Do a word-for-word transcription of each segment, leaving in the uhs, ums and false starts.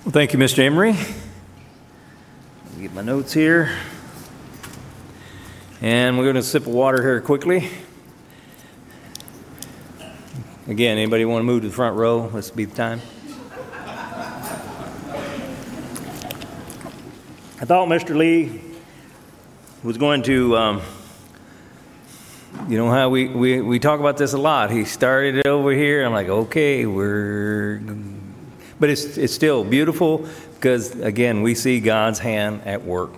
Well, thank you, Mister Emery. Get my notes here. And we're going to sip of water here quickly. Again, anybody want to move to the front row? This will be the time. I thought Mister Lee was going to, um, you know how we, we, we talk about this a lot. He started it over here. I'm like, okay, we're... But it's it's still beautiful because, again, we see God's hand at work.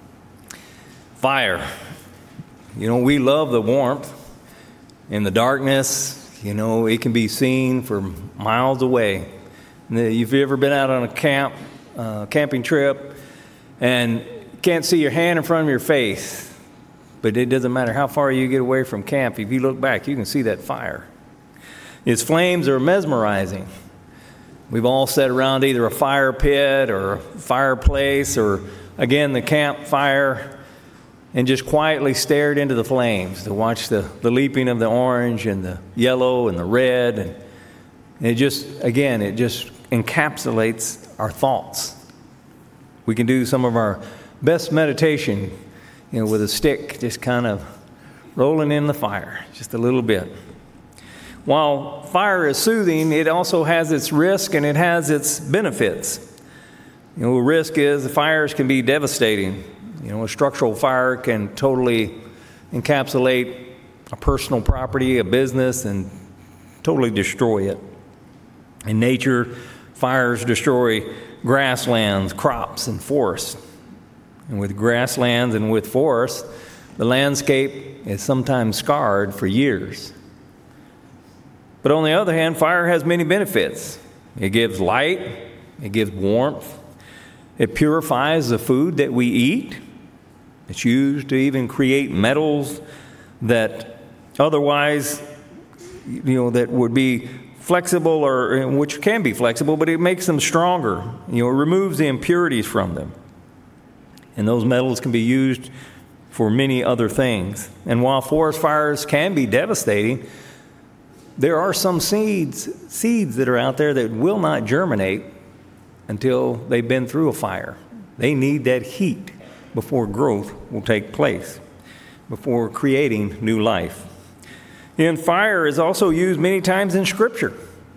Fire. You know, we love the warmth. In the darkness, you know, it can be seen from miles away. If you've ever been out on a camp, uh, camping trip, and can't see your hand in front of your face, but it doesn't matter how far you get away from camp, if you look back, you can see that fire. Its flames are mesmerizing. We've all sat around either a fire pit or a fireplace or, again, the campfire and just quietly stared into the flames to watch the, the leaping of the orange and the yellow and the red. And it just, again, it just encapsulates our thoughts. We can do some of our best meditation, you know, with a stick, just kind of rolling in the fire just a little bit. While fire is soothing, it also has its risk and it has its benefits. You know, the risk is the fires can be devastating. You know, a structural fire can totally encapsulate a personal property, a business, and totally destroy it. In nature, fires destroy grasslands, crops, and forests. And with grasslands and with forests, the landscape is sometimes scarred for years. But on the other hand, fire has many benefits. It gives light, it gives warmth, it purifies the food that we eat. It's used to even create metals that otherwise, you know, that would be flexible or which can be flexible, but it makes them stronger. You know, it removes the impurities from them. And those metals can be used for many other things. And while forest fires can be devastating, there are some seeds, seeds that are out there that will not germinate until they've been through a fire. They need that heat before growth will take place, before creating new life. And fire is also used many times in Scripture.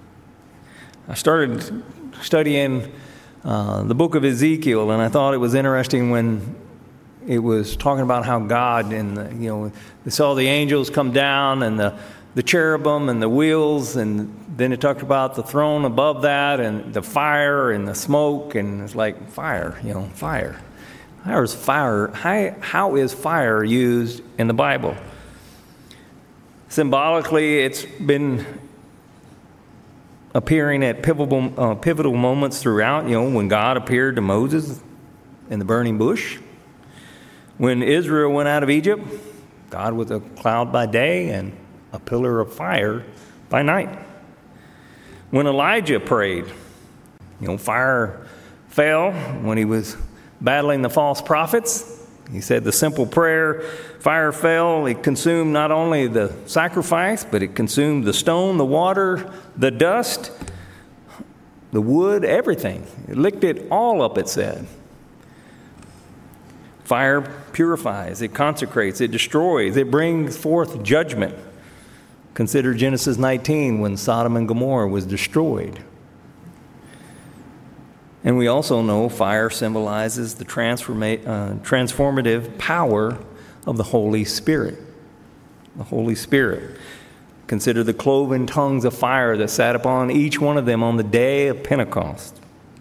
I started studying uh, the book of Ezekiel, and I thought it was interesting when it was talking about how God, and the, you know, they saw the angels come down and the the cherubim and the wheels, and then it talked about the throne above that and the fire and the smoke, and it's like fire, you know, fire. How is fire, how, how is fire used in the Bible? Symbolically, it's been appearing at pivotal, uh, pivotal moments throughout, you know, when God appeared to Moses in the burning bush. When Israel went out of Egypt, God with a cloud by day and a pillar of fire by night. When Elijah prayed, you know, fire fell when he was battling the false prophets. He said the simple prayer, fire fell. It consumed not only the sacrifice, but it consumed the stone, the water, the dust, the wood, everything. It licked it all up, it said. Fire purifies, it consecrates, it destroys, it brings forth judgment. Consider Genesis nineteen when Sodom and Gomorrah was destroyed. And we also know fire symbolizes the transforma- uh, transformative power of the Holy Spirit. The Holy Spirit. Consider the cloven tongues of fire that sat upon each one of them on the day of Pentecost.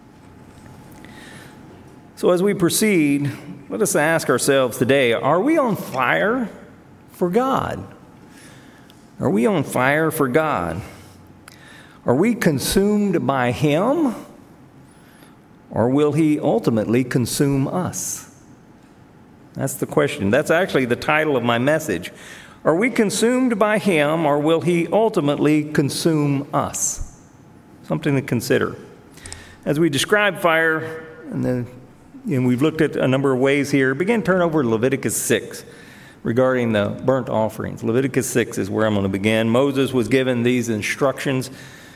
So as we proceed, let us ask ourselves today, are we on fire for God? Are we on fire for God? Are we consumed by Him? Or will He ultimately consume us? That's the question. That's actually the title of my message. Are we consumed by Him, or will He ultimately consume us? Something to consider. As we describe fire, and, then, and we've looked at a number of ways here, begin to turn over to Leviticus six. Regarding the burnt offerings. Leviticus six is where I'm going to begin. Moses was given these instructions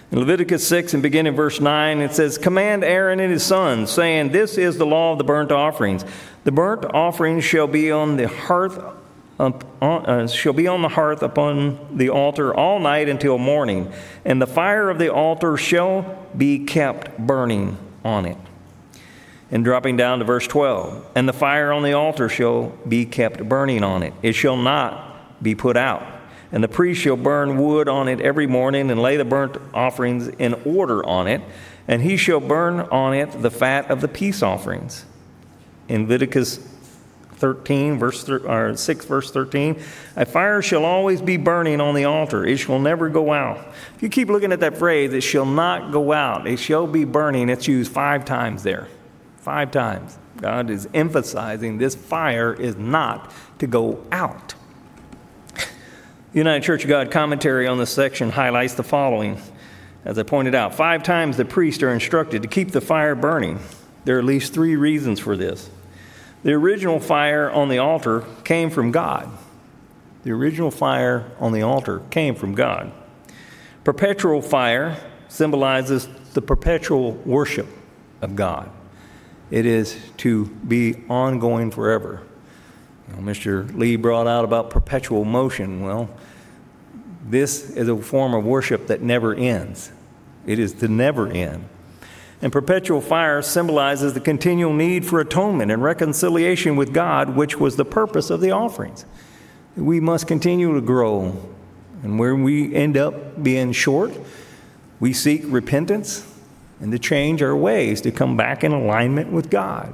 In Leviticus six and beginning in verse nine, it says, "Command Aaron and his sons, saying, This is the law of the burnt offerings. The burnt offerings shall be on the hearth, up, uh, shall be on the hearth upon the altar all night until morning, and the fire of the altar shall be kept burning on it." And dropping down to verse twelve, "And the fire on the altar shall be kept burning on it. It shall not be put out. And the priest shall burn wood on it every morning and lay the burnt offerings in order on it. And he shall burn on it the fat of the peace offerings." In Leviticus thirteen, verse th- or six, verse thirteen, "A fire shall always be burning on the altar. It shall never go out." If you keep looking at that phrase, "it shall not go out," "it shall be burning," it's used five times there. Five times. God is emphasizing this fire is not to go out. The United Church of God commentary on this section highlights the following. As I pointed out, five times the priests are instructed to keep the fire burning. There are at least three reasons for this. The original fire on the altar came from God. The original fire on the altar came from God. Perpetual fire symbolizes the perpetual worship of God. It is to be ongoing forever. You know, Mister Lee brought out about perpetual motion. Well, this is a form of worship that never ends. It is to never end. And perpetual fire symbolizes the continual need for atonement and reconciliation with God, which was the purpose of the offerings. We must continue to grow. And where we end up being short, we seek repentance and to change our ways to come back in alignment with God.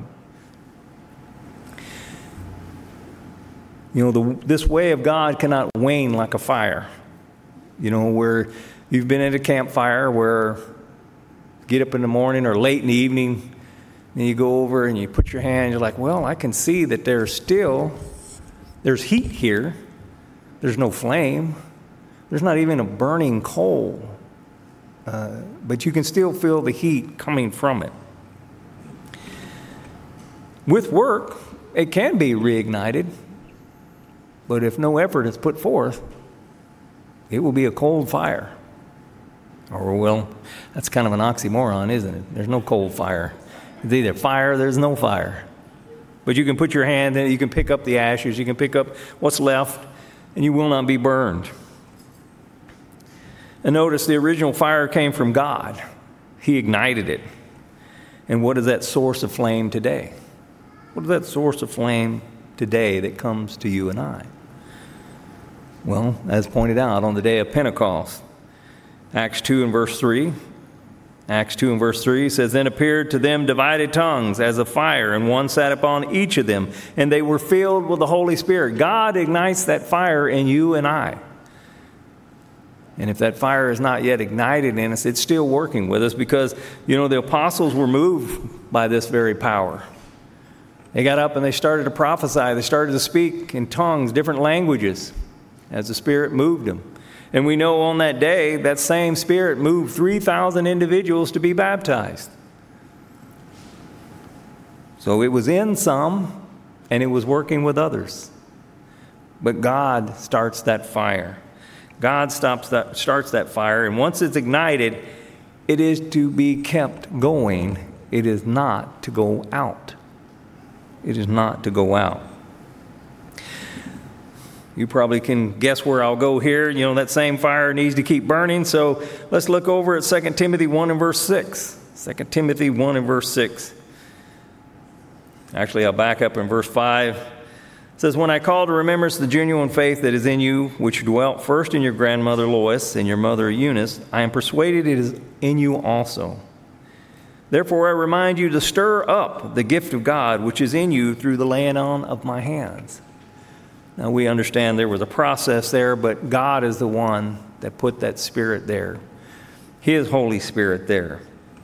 You know, the, this way of God cannot wane like a fire. You know, where you've been at a campfire where you get up in the morning or late in the evening, and you go over and you put your hand, you're like, well, I can see that there's still, there's heat here. There's no flame. There's not even a burning coal. Uh, but you can still feel the heat coming from it. With work, it can be reignited. But if no effort is put forth, it will be a cold fire. Or, well, that's kind of an oxymoron, isn't it? There's no cold fire. It's either fire or there's no fire. But you can put your hand in it, you can pick up the ashes, you can pick up what's left, and you will not be burned. And notice the original fire came from God. He ignited it. And what is that source of flame today? What is that source of flame today that comes to you and I? Well, as pointed out on the day of Pentecost, Acts two and verse three, Acts two and verse three says, "Then appeared to them divided tongues as of fire, and one sat upon each of them, and they were filled with the Holy Spirit." God ignites that fire in you and I. And if that fire is not yet ignited in us, it's still working with us because, you know, the apostles were moved by this very power. They got up and they started to prophesy. They started to speak in tongues, different languages, as the Spirit moved them. And we know on that day, that same Spirit moved three thousand individuals to be baptized. So it was in some, and it was working with others. But God starts that fire. God stops that, starts that fire, and once it's ignited, it is to be kept going. It is not to go out. It is not to go out. You probably can guess where I'll go here. You know, that same fire needs to keep burning. So let's look over at Second Timothy one and verse six. Second Timothy one and verse six. Actually, I'll back up in verse five. It says, "When I call to remembrance the genuine faith that is in you, which dwelt first in your grandmother Lois and your mother Eunice, I am persuaded it is in you also. Therefore I remind you to stir up the gift of God which is in you through the laying on of my hands." Now we understand there was a process there, but God is the one that put that Spirit there. His Holy Spirit there.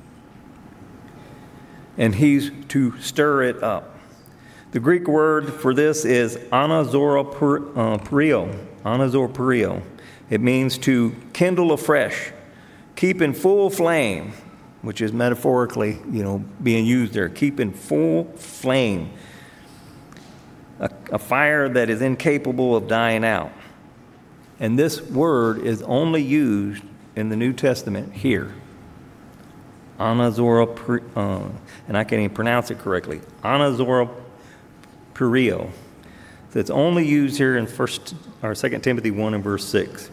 And He's to stir it up. The Greek word for this is anazoroprio. Anazoroprio. It means to kindle afresh, keep in full flame, which is metaphorically, you know, being used there. Keep in full flame. A, a fire that is incapable of dying out. And this word is only used in the New Testament here. Anazora, uh, and I can't even pronounce it correctly. Anazora perio. So it's only used here in First or Second Timothy one and verse six.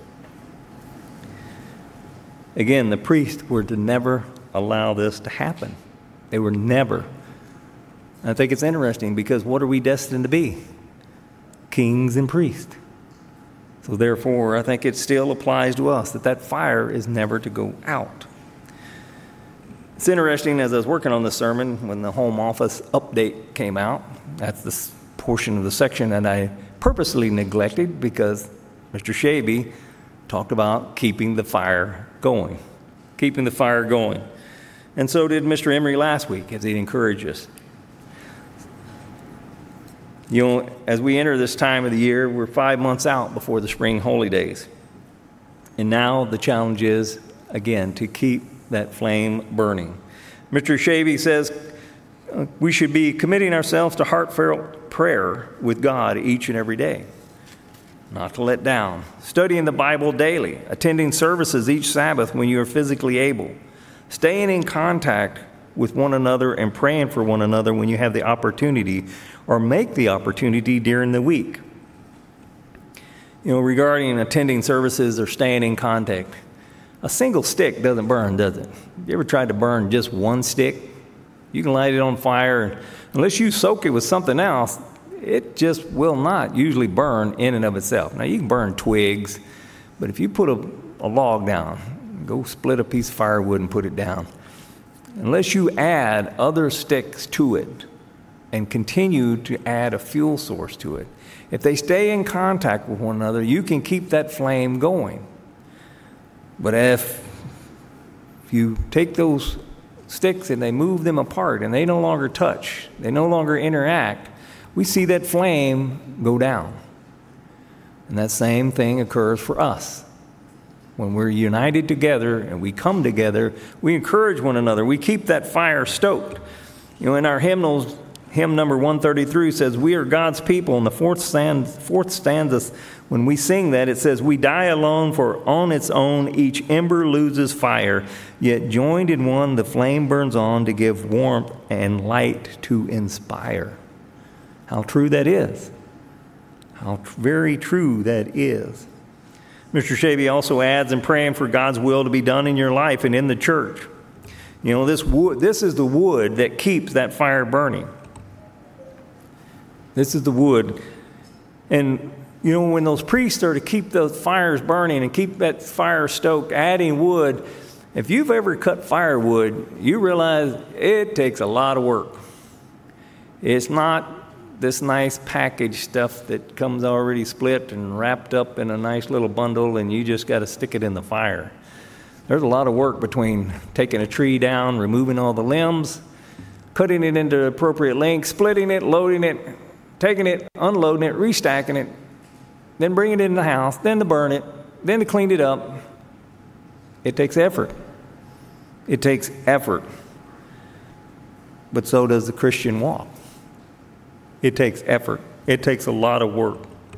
Again, the priests were to never allow this to happen. They were never. I think it's interesting because what are we destined to be? Kings and priests. So therefore, I think it still applies to us that that fire is never to go out. It's interesting, as I was working on this sermon, when the home office update came out, that's the portion of the section that I purposely neglected because Mister Shaby talked about keeping the fire going, keeping the fire going. And so did Mister Emery last week as he encouraged us. You know, as we enter this time of the year, we're five months out before the spring holy days. And now the challenge is, again, to keep that flame burning. Mister Shaby says uh, we should be committing ourselves to heartfelt prayer with God each and every day. Not to let down. Studying the Bible daily. Attending services each Sabbath when you are physically able. Staying in contact with one another and praying for one another when you have the opportunity or make the opportunity during the week. You know, regarding attending services or staying in contact, a single stick doesn't burn, does it? You ever tried to burn just one stick? You can light it on fire, and unless you soak it with something else, it just will not usually burn in and of itself. Now, you can burn twigs, but if you put a, a log down, go split a piece of firewood and put it down. Unless you add other sticks to it and continue to add a fuel source to it, if they stay in contact with one another, you can keep that flame going. But if, if you take those sticks and they move them apart and they no longer touch, they no longer interact, we see that flame go down. And that same thing occurs for us. When we're united together and we come together, we encourage one another. We keep that fire stoked. You know, in our hymnals, hymn number one thirty-three says, "We are God's people." And the fourth stanza, fourth stanza, when we sing that, it says, "We die alone, for on its own each ember loses fire. Yet joined in one, the flame burns on to give warmth and light to inspire." How true that is. How tr- very true that is. Mister Shaby also adds in praying for God's will to be done in your life and in the church. You know, this wood, this is the wood that keeps that fire burning. This is the wood. And, you know, when those priests are to keep those fires burning and keep that fire stoked, adding wood, if you've ever cut firewood, you realize it takes a lot of work. It's not this nice package stuff that comes already split and wrapped up in a nice little bundle and you just got to stick it in the fire. There's a lot of work between taking a tree down, removing all the limbs, cutting it into appropriate length, splitting it, loading it, taking it, unloading it, restacking it, then bringing it in the house, then to burn it, then to clean it up. It takes effort. It takes effort. But so does the Christian walk. It takes effort. It takes a lot of work.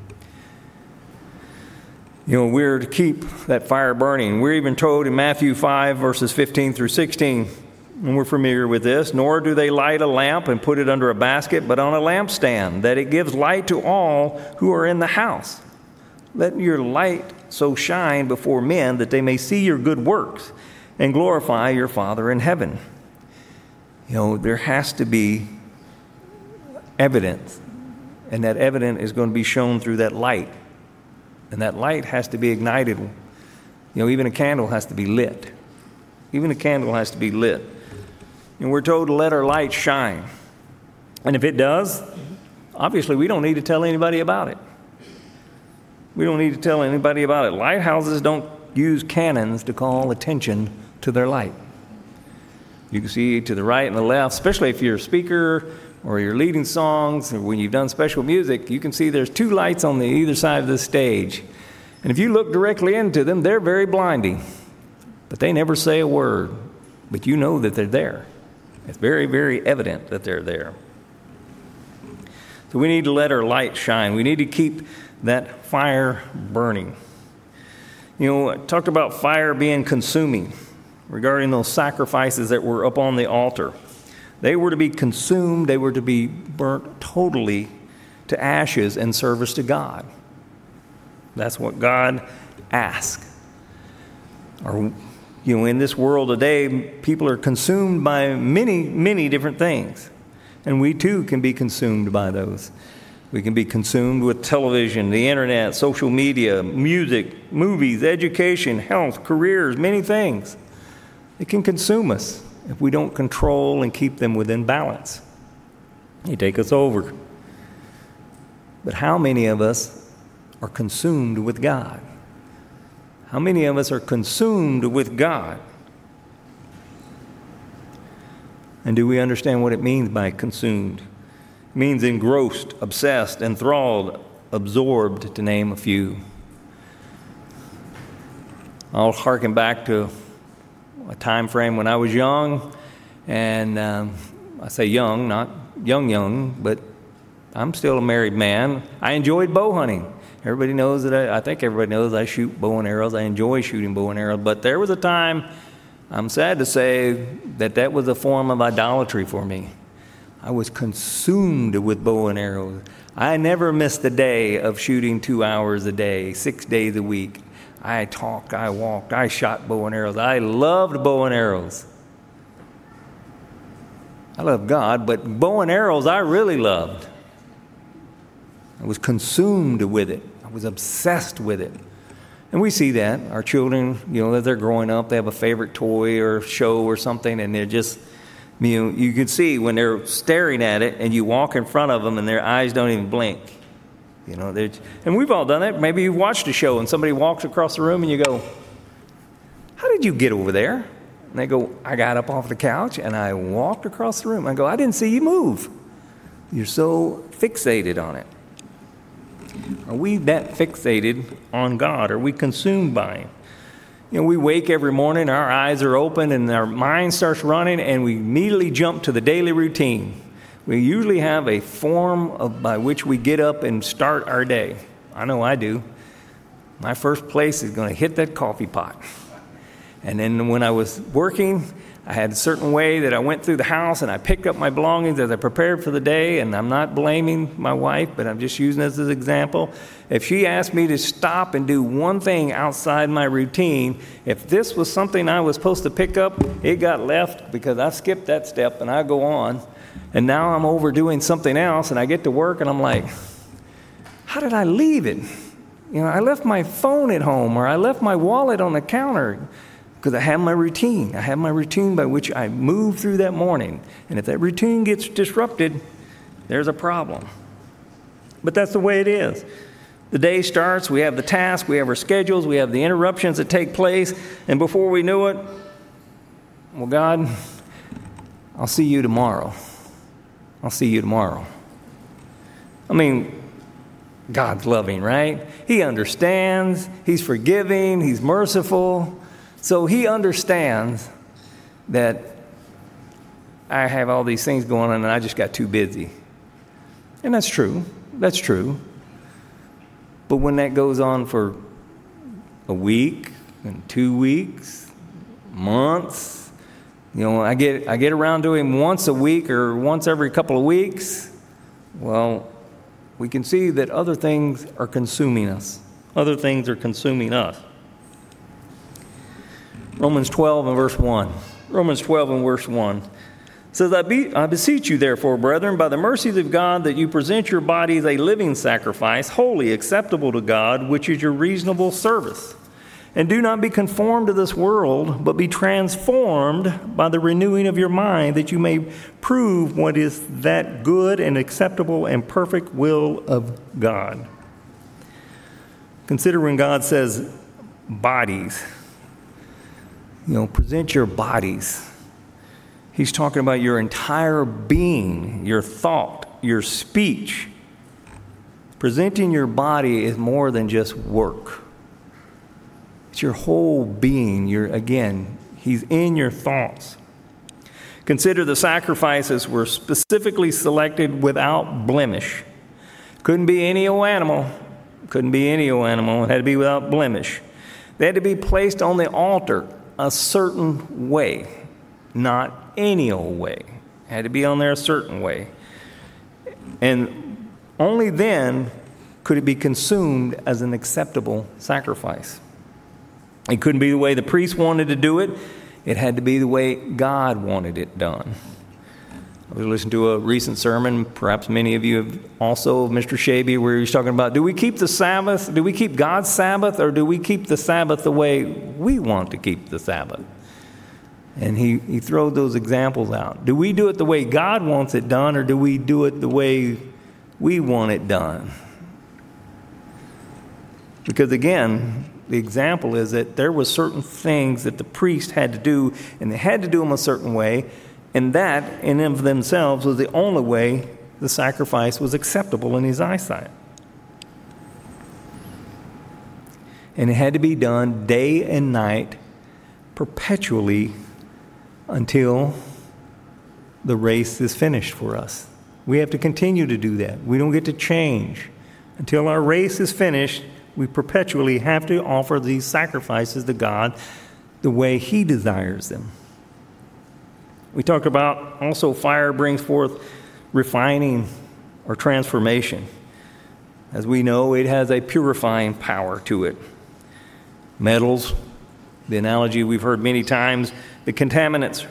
You know, we're to keep that fire burning. We're even told in Matthew five, verses fifteen through sixteen, and we're familiar with this, "Nor do they light a lamp and put it under a basket, but on a lampstand, that it gives light to all who are in the house. Let your light so shine before men that they may see your good works and glorify your Father in heaven." You know, there has to be evidence, and that evidence is going to be shown through that light. And that light has to be ignited. You know, even a candle has to be lit. Even a candle has to be lit. And we're told to let our light shine. And if it does, obviously we don't need to tell anybody about it. We don't need to tell anybody about it. Lighthouses don't use cannons to call attention to their light. You can see to the right and the left, especially if you're a speaker or you're leading songs, or when you've done special music, you can see there's two lights on the either side of the stage. And if you look directly into them, they're very blinding. But they never say a word. But you know that they're there. It's very, very evident that they're there. So we need to let our light shine. We need to keep that fire burning. You know, I talked about fire being consuming regarding those sacrifices that were up on the altar. They were to be consumed. They were to be burnt totally to ashes in service to God. That's what God asked. Or, you know, in this world today, people are consumed by many, many different things. And we too can be consumed by those. We can be consumed with television, the internet, social media, music, movies, education, health, careers, many things. It can consume us if we don't control and keep them within balance. They take us over. But how many of us are consumed with God? How many of us are consumed with God? And do we understand what it means by consumed? It means engrossed, obsessed, enthralled, absorbed, to name a few. I'll harken back to a time frame when I was young, and um, I say young, not young young, but I'm still a married man. I enjoyed bow hunting. Everybody knows that I, I think everybody knows I shoot bow and arrows. I enjoy shooting bow and arrows, but there was a time, I'm sad to say, that that was a form of idolatry for me. I was consumed with bow and arrows. I never missed a day of shooting two hours a day, six days a week. I talked, I walked, I shot bow and arrows. I loved bow and arrows. I love God, but bow and arrows I really loved. I was consumed with it. I was obsessed with it. And we see that. Our children, you know, as they're growing up, they have a favorite toy or show or something, and they're just, you know, you can see when they're staring at it and you walk in front of them and their eyes don't even blink. You know, they're, and we've all done it. Maybe you've watched a show and somebody walks across the room and you go, how did you get over there? And they go, I got up off the couch and I walked across the room. I go, I didn't see you move. You're so fixated on it. Are we that fixated on God? Are we consumed by Him? You know, we wake every morning, our eyes are open, and our mind starts running, and we immediately jump to the daily routine. We usually have a form of, by which we get up and start our day. I know I do. My first place is going to hit that coffee pot. And then when I was working, I had a certain way that I went through the house and I picked up my belongings as I prepared for the day, and I'm not blaming my wife, but I'm just using this as an example. If she asked me to stop and do one thing outside my routine, if this was something I was supposed to pick up, it got left because I skipped that step and I go on. And now I'm overdoing something else, and I get to work and I'm like, how did I leave it? You know, I left my phone at home, or I left my wallet on the counter. Because I have my routine. I have my routine by which I move through that morning. And if that routine gets disrupted, there's a problem. But that's the way it is. The day starts, we have the task, we have our schedules, we have the interruptions that take place, and before we knew it, well, God, I'll see you tomorrow. I'll see you tomorrow. I mean, God's loving, right? He understands. He's forgiving. He's merciful. So He understands that I have all these things going on and I just got too busy. And that's true. That's true. But when that goes on for a week and two weeks, months, you know, I get I get around to Him once a week or once every couple of weeks, well, we can see that other things are consuming us. Other things are consuming us. Romans twelve and verse one. Romans twelve and verse one says, I, be, I beseech you, therefore, brethren, by the mercies of God, that you present your bodies a living sacrifice, holy, acceptable to God, which is your reasonable service. And do not be conformed to this world, but be transformed by the renewing of your mind, that you may prove what is that good and acceptable and perfect will of God. Consider when God says bodies. You know, present your bodies. He's talking about your entire being, your thought, your speech. Presenting your body is more than just work. It's your whole being. Your, again, He's in your thoughts. Consider the sacrifices were specifically selected without blemish. Couldn't be any old animal. Couldn't be any old animal. It had to be without blemish. They had to be placed on the altar a certain way, not any old way. It had to be on there a certain way. And only then could it be consumed as an acceptable sacrifice. It couldn't be the way the priest wanted to do it. It had to be the way God wanted it done. I was listening to a recent sermon, perhaps many of you have also, Mister Shaby, where he's talking about, do we keep the Sabbath, do we keep God's Sabbath, or do we keep the Sabbath the way we want to keep the Sabbath? And he, he throws those examples out. Do we do it the way God wants it done, or do we do it the way we want it done? Because again, the example is that there were certain things that the priest had to do, and they had to do them a certain way, and that, in and of themselves, was the only way the sacrifice was acceptable in his eyesight. And it had to be done day and night, perpetually, until the race is finished for us. We have to continue to do that. We don't get to change. Until our race is finished, we perpetually have to offer these sacrifices to God the way He desires them. We talk about also fire brings forth refining or transformation. As we know, it has a purifying power to it. Metals, the analogy we've heard many times, the contaminants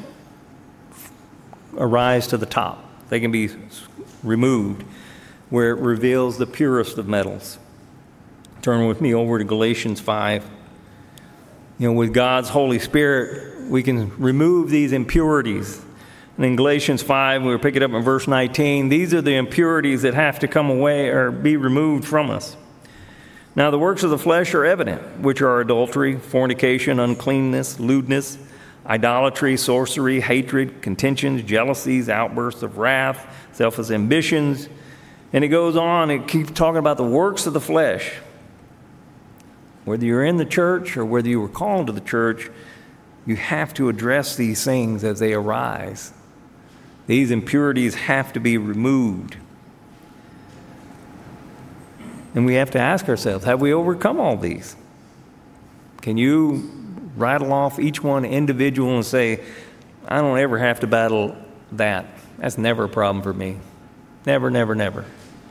arise to the top. They can be removed, where it reveals the purest of metals. Turn with me over to Galatians five. You know, with God's Holy Spirit, we can remove these impurities. And in Galatians five, we'll pick it up in verse nineteen. These are the impurities that have to come away or be removed from us. Now, the works of the flesh are evident, which are adultery, fornication, uncleanness, lewdness, idolatry, sorcery, hatred, contentions, jealousies, outbursts of wrath, selfish ambitions. And it goes on, it keeps talking about the works of the flesh. Whether you're in the church or whether you were called to the church, you have to address these things as they arise. These impurities have to be removed. And we have to ask ourselves, have we overcome all these? Can you rattle off each one individual and say, I don't ever have to battle that. That's never a problem for me. Never, never, never.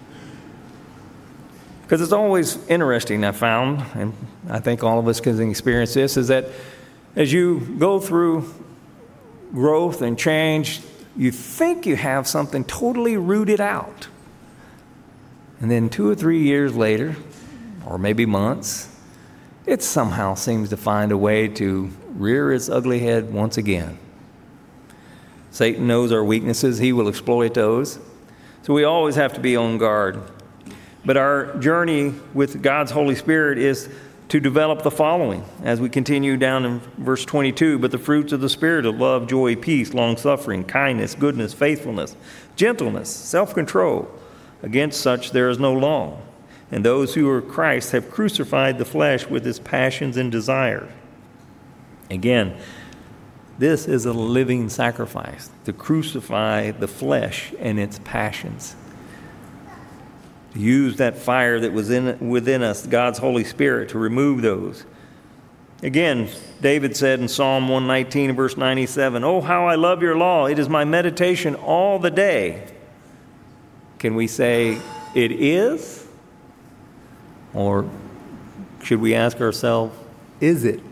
Because it's always interesting, I found, and I think all of us can experience this, is that as you go through growth and change, you think you have something totally rooted out. And then two or three years later, or maybe months, it somehow seems to find a way to rear its ugly head once again. Satan knows our weaknesses. He will exploit those. So we always have to be on guard. But our journey with God's Holy Spirit is to develop the following as we continue down in verse twenty-two. But the fruits of the Spirit of love, joy, peace, long-suffering, kindness, goodness, faithfulness, gentleness, self-control. Against such there is no law. And those who are Christ have crucified the flesh with its passions and desires. Again, this is a living sacrifice, to crucify the flesh and its passions. To use that fire that was in within us, God's Holy Spirit, to remove those. Again, David said in Psalm one nineteen, verse ninety-seven, "Oh, how I love your law. It is my meditation all the day." Can we say it is? Or should we ask ourselves, is it?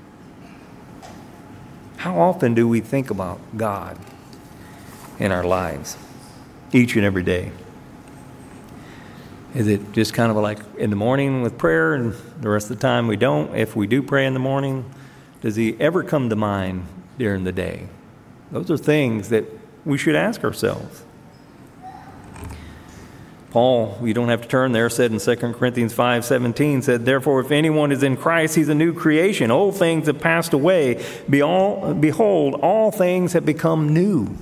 How often do we think about God in our lives, each and every day? Is it just kind of like in the morning with prayer and the rest of the time we don't? If we do pray in the morning, does He ever come to mind during the day? Those are things that we should ask ourselves. Paul, you don't have to turn there, said in Second Corinthians five seventeen, said, "Therefore, if anyone is in Christ, he's a new creation. Old things have passed away. Behold, all things have become new."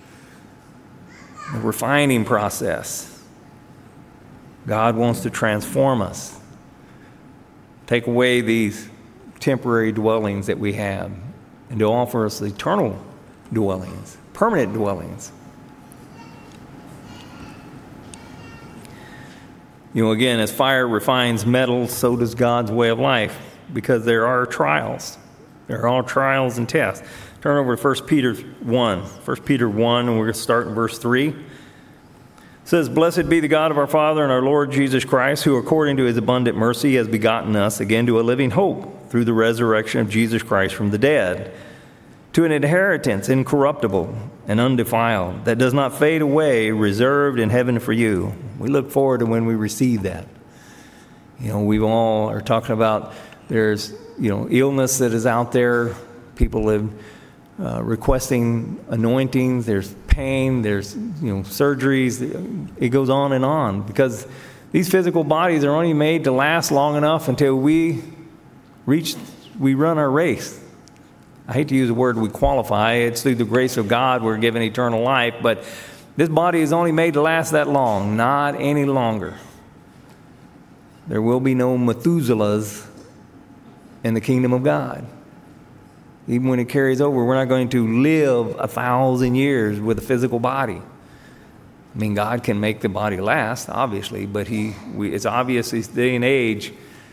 A refining process. God wants to transform us. Take away these temporary dwellings that we have and to offer us eternal dwellings, permanent dwellings. You know, again, as fire refines metal, so does God's way of life. because there are trials. There are all trials and tests. Turn over to First Peter one. First Peter one, and we're going to start in verse three. It says, "Blessed be the God of our Father and our Lord Jesus Christ, who according to his abundant mercy has begotten us again to a living hope through the resurrection of Jesus Christ from the dead, to an inheritance incorruptible and undefiled, that does not fade away, reserved in heaven for you." We look forward to when we receive that. You know, we all are talking about there's, you know, illness that is out there. People live uh, requesting anointings. There's pain. There's, you know, surgeries. It goes on and on because these physical bodies are only made to last long enough until we reach, we run our race. I hate to use the word we qualify. It's through the grace of God we're given eternal life, but this body is only made to last that long, not any longer. There will be no Methuselahs in the kingdom of God. Even when it carries over, we're not going to live a thousand years with a physical body. I mean, God can make the body last, obviously, but he, we, it's obvious this day and age.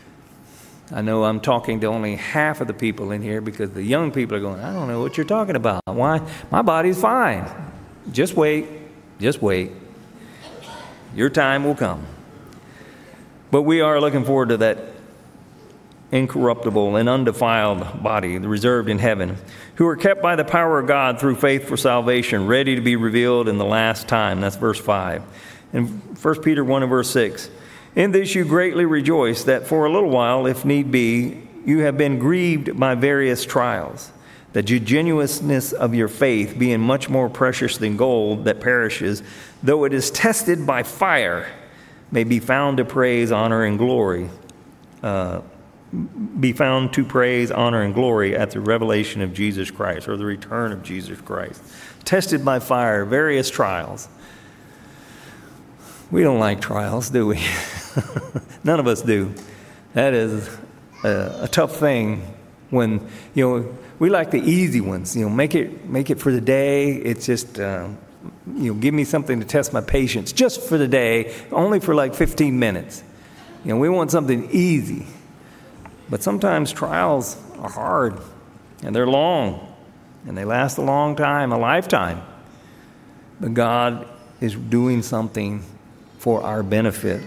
I know I'm talking to only half of the people in here because the young people are going, I don't know what you're talking about. Why? My body's fine. Just wait. Just wait. Your time will come. But we are looking forward to that incorruptible and undefiled body, reserved in heaven, who are kept by the power of God through faith for salvation, ready to be revealed in the last time. That's verse five. And First Peter one and verse six. "In this you greatly rejoice, that for a little while, if need be, you have been grieved by various trials, that the genuineness of your faith, being much more precious than gold that perishes, though it is tested by fire, may be found to praise, honor, and glory, uh, be found to praise, honor, and glory at the revelation of Jesus Christ," or the return of Jesus Christ. Tested by fire, various trials. We don't like trials, do we? None of us do. That is a, a tough thing when, you know, we like the easy ones. You know, make it make it for the day. It's just, uh, you know, give me something to test my patience just for the day, only for like fifteen minutes. You know, we want something easy. But sometimes trials are hard, and they're long, and they last a long time, a lifetime. But God is doing something for our benefit,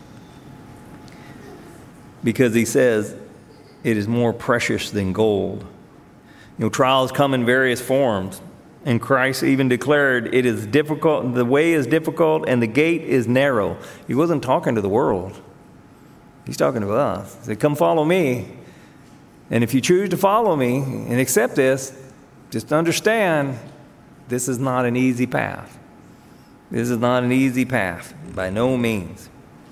because he says it is more precious than gold. You know, trials come in various forms, and Christ even declared it is difficult, the way is difficult and the gate is narrow. He wasn't talking to the world. He's talking to us. He said, come follow me. And if you choose to follow me and accept this, just understand this is not an easy path. This is not an easy path, by no means.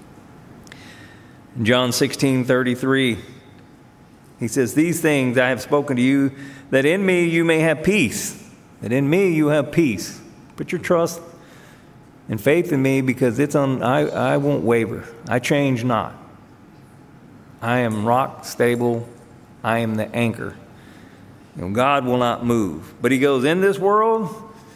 In John sixteen thirty-three, he says, these things I have spoken to you, that in me you may have peace. That in me you have peace. Put your trust and faith in me, because it's on. I, I won't waver. I change not. I am rock stable. I am the anchor. You know, God will not move. But he goes, in this world,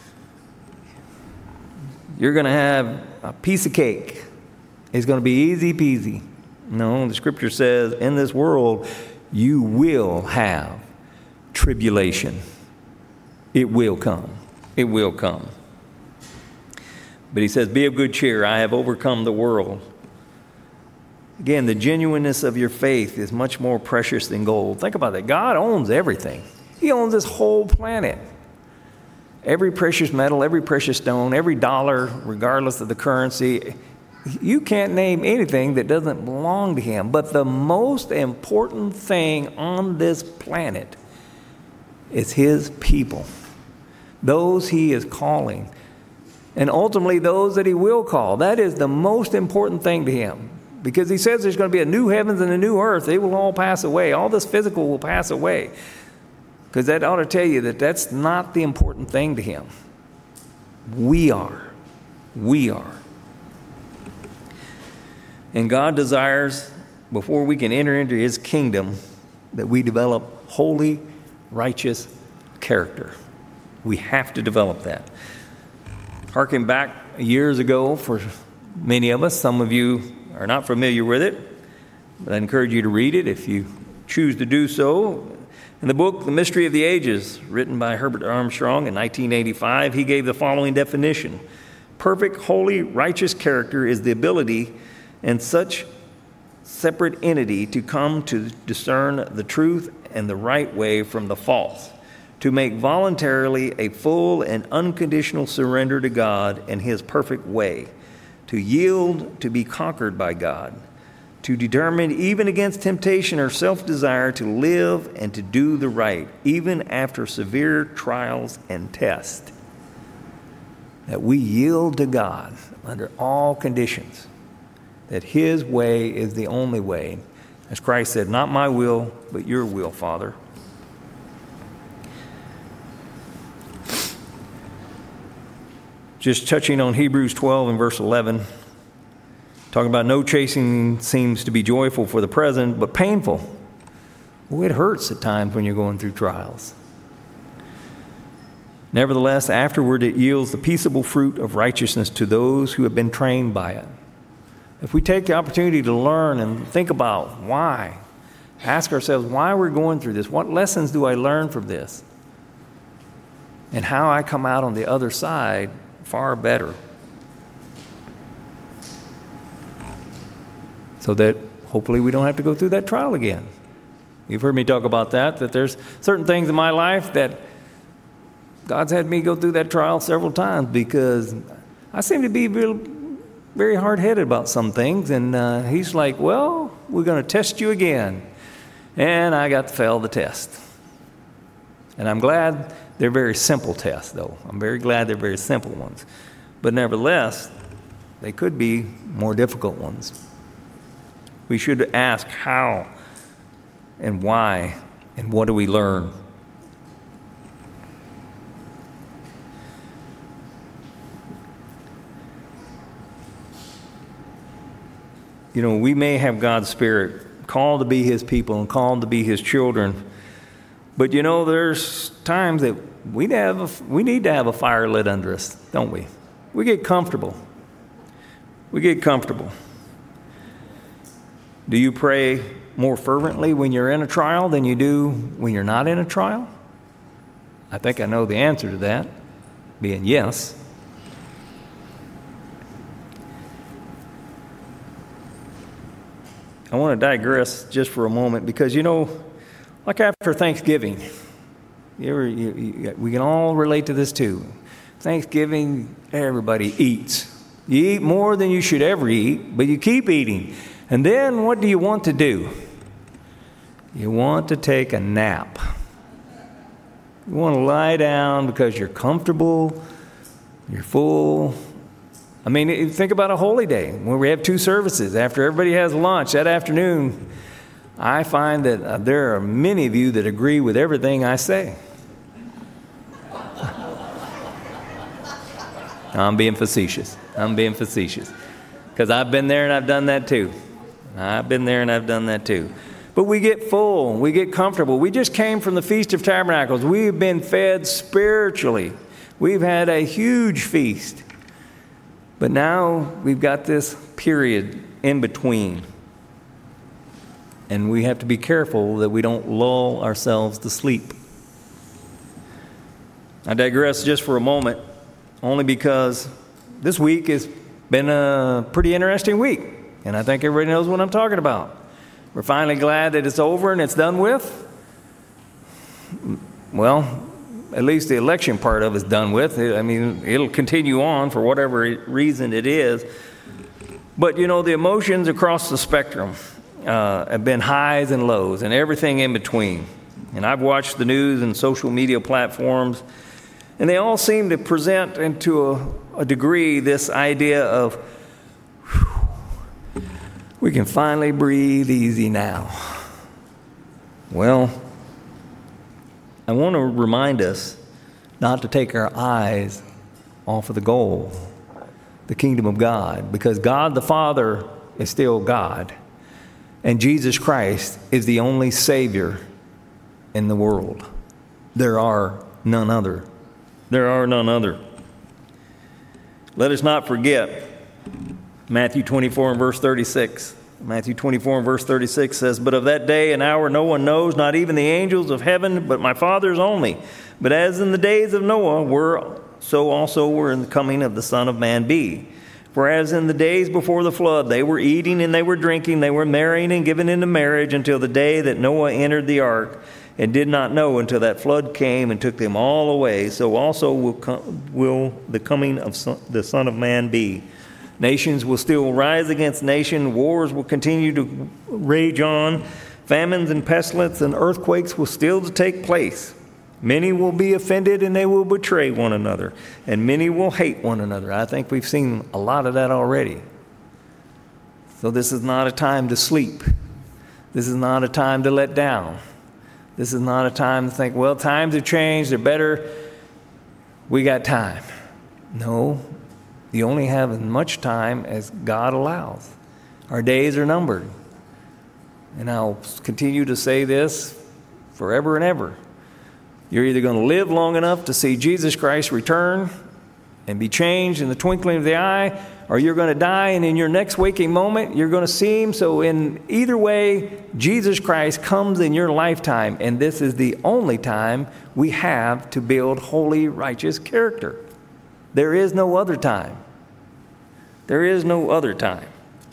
you're going to have a piece of cake. It's going to be easy peasy. No, the scripture says, in this world, you will have tribulation. It will come. It will come. But he says, be of good cheer. I have overcome the world. Again, the genuineness of your faith is much more precious than gold. Think about that. God owns everything. He owns this whole planet. Every precious metal, every precious stone, every dollar, regardless of the currency. You can't name anything that doesn't belong to him. But the most important thing on this planet is his people. Those he is calling. And ultimately those that he will call. That is the most important thing to him. Because he says there's going to be a new heavens and a new earth. They will all pass away. All this physical will pass away. Because that ought to tell you that that's not the important thing to him. We are. We are. And God desires, before we can enter into his kingdom, that we develop holy, righteous character. We have to develop that. Harking back years ago, for many of us, some of you are not familiar with it, but I encourage you to read it if you choose to do so. In the book, The Mystery of the Ages, written by Herbert Armstrong in nineteen eighty-five, he gave the following definition. Perfect, holy, righteous character is the ability in such separate entity to come to discern the truth and the right way from the false, to make voluntarily a full and unconditional surrender to God and His perfect way, to yield to be conquered by God, to determine even against temptation or self-desire to live and to do the right, even after severe trials and tests. That we yield to God under all conditions, that His way is the only way. As Christ said, not my will, but your will, Father. Just touching on Hebrews twelve and verse eleven, talking about no chasing seems to be joyful for the present, but painful. Well, it hurts at times when you're going through trials. Nevertheless, afterward it yields the peaceable fruit of righteousness to those who have been trained by it. If we take the opportunity to learn and think about why, ask ourselves why we're going through this, what lessons do I learn from this, and how I come out on the other side far better, so that hopefully we don't have to go through that trial again. You've heard me talk about that, that there's certain things in my life that God's had me go through that trial several times because I seem to be real, very hard-headed about some things, and uh, He's like, well, we're going to test you again. And I got to fail the test. And I'm glad they're very simple tests, though. I'm very glad they're very simple ones. But nevertheless, they could be more difficult ones. We should ask how and why and what do we learn. You know, we may have God's Spirit called to be His people and called to be His children, but you know, there's times that we have a, we need to have a fire lit under us, don't we? We get comfortable. We get comfortable. Do you pray more fervently when you're in a trial than you do when you're not in a trial? I think I know the answer to that, being yes. I want to digress just for a moment because, you know, like after Thanksgiving, you ever, you, you, we can all relate to this too. Thanksgiving, everybody eats. You eat more than you should ever eat, but you keep eating. And then what do you want to do? You want to take a nap. You want to lie down because you're comfortable, you're full. I mean, think about a holy day where we have two services. After everybody has lunch that afternoon, I find that uh, there are many of you that agree with everything I say. I'm being facetious. I'm being facetious. Because I've been there and I've done that too. I've been there and I've done that too. But we get full. We get comfortable. We just came from the Feast of Tabernacles. We've been fed spiritually. We've had a huge feast. But now we've got this period in between. And we have to be careful that we don't lull ourselves to sleep. I digress just for a moment, only because this week has been a pretty interesting week. And I think everybody knows what I'm talking about. We're finally glad that it's over and it's done with. Well, at least the election part of it's done with. I mean, it'll continue on for whatever reason it is. But, you know, the emotions across the spectrum uh, have been highs and lows and everything in between. And I've watched the news and social media platforms, and they all seem to present into a, a degree this idea of, whew, we can finally breathe easy now. Well, I want to remind us not to take our eyes off of the goal, the kingdom of God, because God the Father is still God, and Jesus Christ is the only Savior in the world. There are none other. There are none other. Let us not forget Matthew twenty-four and verse thirty-six. Matthew twenty-four and verse thirty-six says, "But of that day and hour no one knows, not even the angels of heaven, but my Father's only. But as in the days of Noah were, so also were in the coming of the Son of Man be. For as in the days before the flood, they were eating and they were drinking, they were marrying and giving into marriage until the day that Noah entered the ark, and did not know until that flood came and took them all away, so also will, com- will the coming of son- the Son of Man be. Nations will still rise against nation, wars will continue to rage on, famines and pestilence and earthquakes will still take place. Many will be offended and they will betray one another, and many will hate one another." I think we've seen a lot of that already. So this is not a time to sleep. This is not a time to let down. This is not a time to think, well, times have changed, they're better, we got time. No, you only have as much time as God allows. Our days are numbered. And I'll continue to say this forever and ever. You're either going to live long enough to see Jesus Christ return and be changed in the twinkling of the eye, or you're going to die, and in your next waking moment, you're going to see him. So in either way, Jesus Christ comes in your lifetime, and this is the only time we have to build holy, righteous character. There is no other time. There is no other time.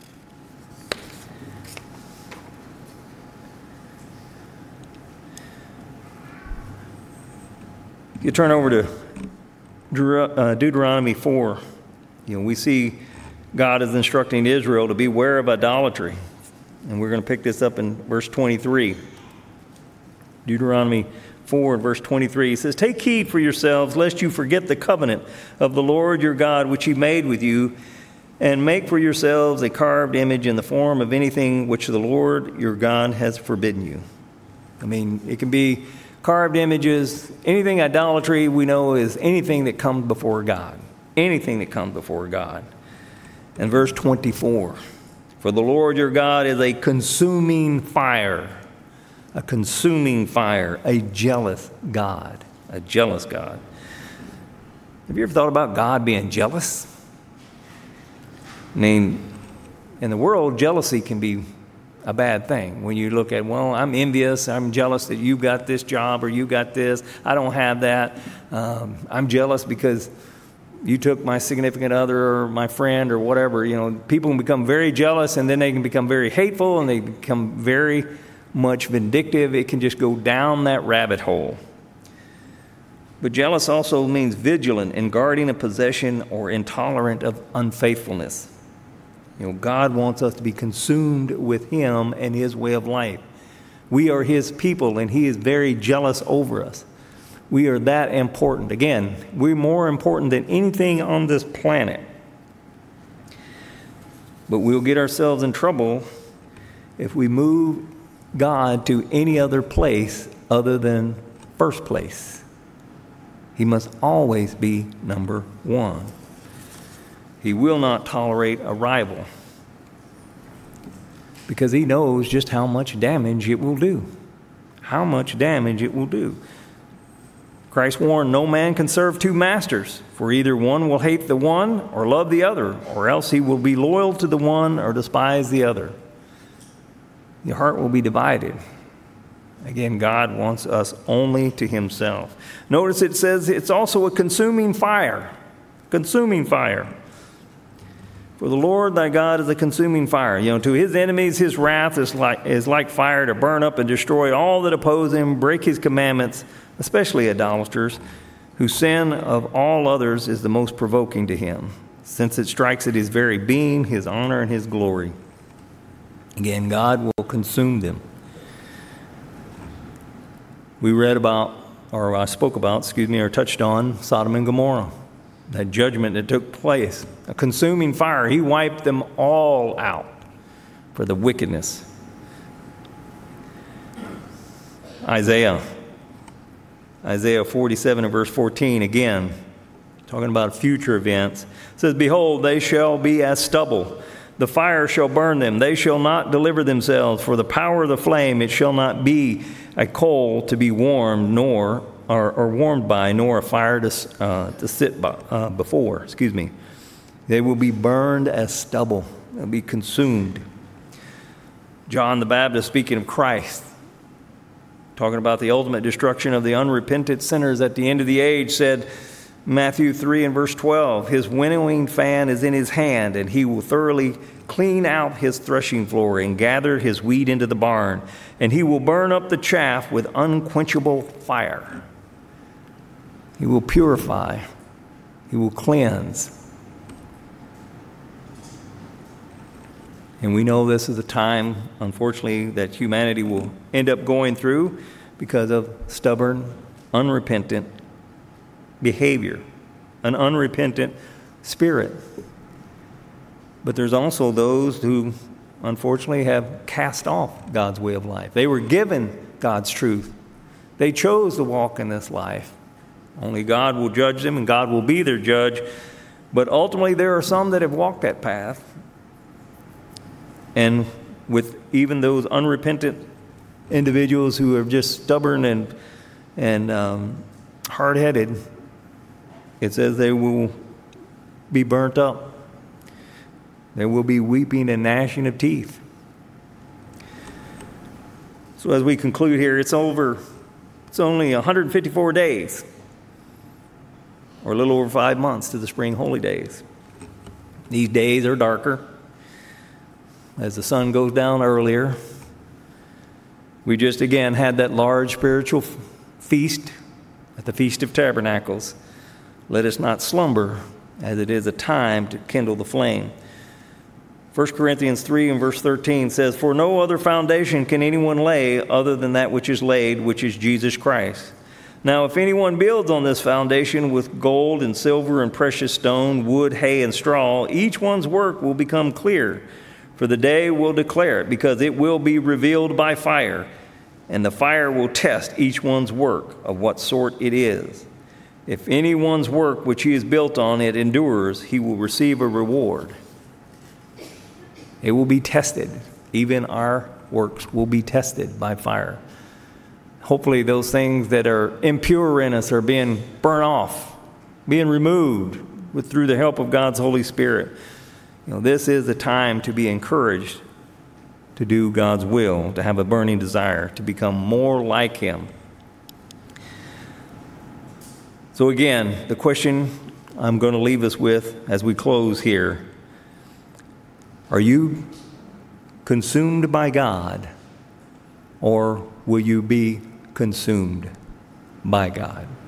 You turn over to Deuteronomy four. You know, we see God is instructing Israel to beware of idolatry. And we're going to pick this up in verse twenty-three. Deuteronomy four and verse twenty-three. He says, "Take heed for yourselves, lest you forget the covenant of the Lord your God, which he made with you, and make for yourselves a carved image in the form of anything which the Lord your God has forbidden you." I mean, it can be carved images. Anything idolatry, we know, is anything that comes before God. Anything that comes before God. And verse twenty-four, "For the Lord your God is a consuming fire." A consuming fire. A jealous God. A jealous God. Have you ever thought about God being jealous? I mean, in the world, jealousy can be a bad thing. When you look at, well, I'm envious, I'm jealous that you got this job or you got this, I don't have that. Um, I'm jealous because you took my significant other or my friend or whatever. You know, people can become very jealous, and then they can become very hateful, and they become very much vindictive. It can just go down that rabbit hole. But jealous also means vigilant in guarding a possession or intolerant of unfaithfulness. You know, God wants us to be consumed with him and his way of life. We are his people, and he is very jealous over us. We are that important. Again, we're more important than anything on this planet. But we'll get ourselves in trouble if we move God to any other place other than first place. He must always be number one. He will not tolerate a rival because he knows just how much damage it will do. How much damage it will do. Christ warned, "No man can serve two masters, for either one will hate the one or love the other, or else he will be loyal to the one or despise the other." Your heart will be divided. Again, God wants us only to himself. Notice it says it's also a consuming fire. Consuming fire. "For the Lord thy God is a consuming fire." You know, to his enemies, his wrath is like, is like fire to burn up and destroy all that oppose him, break his commandments, especially idolaters, whose sin of all others is the most provoking to him, since it strikes at his very being, his honor, and his glory. Again, God will consume them. We read about, or I spoke about, excuse me, or touched on Sodom and Gomorrah. That judgment that took place, a consuming fire. He wiped them all out for the wickedness. Isaiah, Isaiah forty-seven and verse fourteen, again, talking about future events, says, "Behold, they shall be as stubble. The fire shall burn them. They shall not deliver themselves. For the power of the flame, it shall not be a coal to be warmed, nor Or, or warmed by, nor a fire to, uh, to sit by, uh, before. Excuse me. They will be burned as stubble. They'll be consumed. John the Baptist, speaking of Christ, talking about the ultimate destruction of the unrepentant sinners at the end of the age, said, Matthew three and verse twelve, his winnowing fan is in his hand, and he will thoroughly clean out his threshing floor and gather his wheat into the barn, and he will burn up the chaff with unquenchable fire. He will purify. He will cleanse. And we know this is a time, unfortunately, that humanity will end up going through because of stubborn, unrepentant behavior, an unrepentant spirit. But there's also those who, unfortunately, have cast off God's way of life. They were given God's truth. They chose to walk in this life. Only God will judge them, and God will be their judge. But ultimately, there are some that have walked that path. And with even those unrepentant individuals who are just stubborn and and um, hard-headed, it says they will be burnt up. There will be weeping and gnashing of teeth. So as we conclude here, it's over. It's only one hundred fifty-four days, or a little over five months to the spring holy days. These days are darker as the sun goes down earlier. We just again had that large spiritual f- feast at the Feast of Tabernacles. Let us not slumber, as it is a time to kindle the flame. First Corinthians three and verse thirteen says, for no other foundation can anyone lay other than that which is laid, which is Jesus Christ. Now, if anyone builds on this foundation with gold and silver and precious stone, wood, hay, and straw, each one's work will become clear, for the day will declare it, because it will be revealed by fire, and the fire will test each one's work of what sort it is. If anyone's work which he has built on it endures, he will receive a reward. It will be tested. Even our works will be tested by fire. Hopefully those things that are impure in us are being burnt off, being removed with, through the help of God's Holy Spirit. You know, this is the time to be encouraged to do God's will, to have a burning desire to become more like Him. So again, the question I'm going to leave us with as we close here: are you consumed by God, or will you be consumed by God?